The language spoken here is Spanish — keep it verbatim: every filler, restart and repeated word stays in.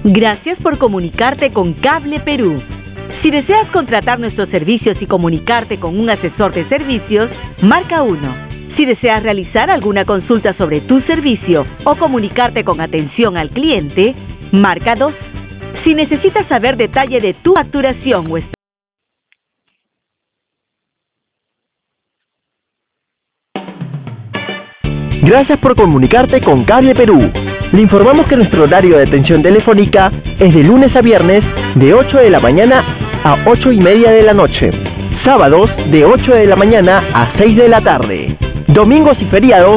Gracias por comunicarte con Cable Perú. Si deseas contratar nuestros servicios y comunicarte con un asesor de servicios, marca uno. Si deseas realizar alguna consulta sobre tu servicio o comunicarte con atención al cliente, marca dos. Si necesitas saber detalle de tu facturación o Gracias por comunicarte con Cable Perú. Le informamos que nuestro horario de atención telefónica es de lunes a viernes de ocho de la mañana a ocho y media de la noche. Sábados de ocho de la mañana a seis de la tarde. Domingos y feriados